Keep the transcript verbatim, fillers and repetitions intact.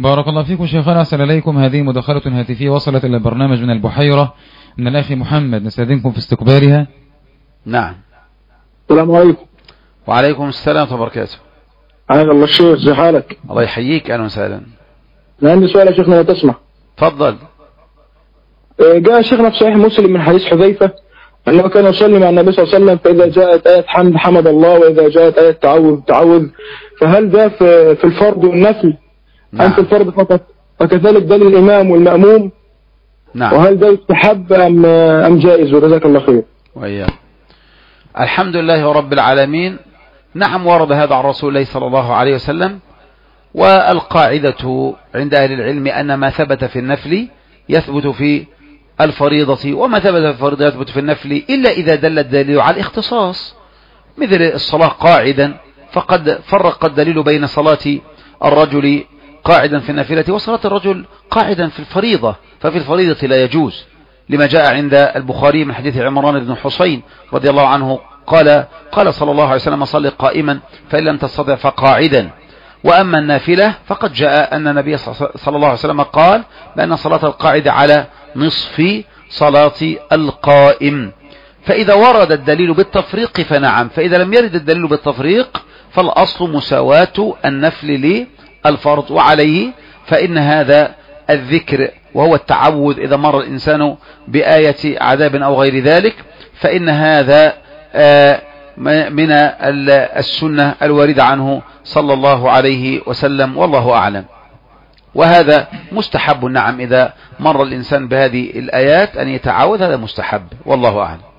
بارك الله فيكم شيخنا، أحسن إليكم. هذه مداخلة هاتفية وصلت إلى البرنامج من البحيرة من الأخ محمد، نستأذنكم في استقبالها. نعم. السلام عليكم. وعليكم السلام ورحمة الله وبركاته. حياك الله الشيخ، ازي حالك؟ الله يحييك، أهلا وسهلا. أنا عندي سؤال يا شيخنا لو تسمح. تفضل. جاء شيخنا في صحيح مسلم من حديث حذيفة أنه كان يصلي مع النبي صلى الله عليه وسلم، فإذا جاءت آية حمد حمد الله، وإذا جاءت آية تعوذ تعوذ. فهل ده في في الفرض والنفل؟ نعم. أم في الفرض فقط؟ وكذلك ده للإمام والمأموم؟ نعم. وهل ده يستحب أم أم جائز؟ وجزاك الله خير. وإياك. الحمد لله رب العالمين. نعم، ورد هذا عن رسول الله صلى الله عليه وسلم. والقاعدة عند أهل العلم أن ما ثبت في النفل يثبت في الفريضة، وما ثبت في الفريضة يثبت في النفل إلا إذا دل الدليل على الاختصاص، مثل الصلاة قاعدا، فقد فرق الدليل بين صلاة الرجل قاعدا في النافلة وصلاة الرجل قاعدا في الفريضة، ففي الفريضة لا يجوز، لما جاء عند البخاري من حديث عمران بن حسين رضي الله عنه قال قال صلى الله عليه وسلم: صل قائما فإن لم تستطع فقاعدا. وأما النافلة فقد جاء أن النبي صلى الله عليه وسلم قال بأن صلاة القاعد على نصف صلاة القائم. فإذا ورد الدليل بالتفريق فنعم، فإذا لم يرد الدليل بالتفريق فالأصل مساواة النفل للفرض، وعليه فإن هذا الذكر وهو التعوذ إذا مر الإنسان بآية عذاب أو غير ذلك، فإن هذا من السنة الواردة عنه صلى الله عليه وسلم، والله أعلم. وهذا مستحب، نعم، إذا مر الإنسان بهذه الآيات أن يتعوذ، هذا مستحب، والله أعلم.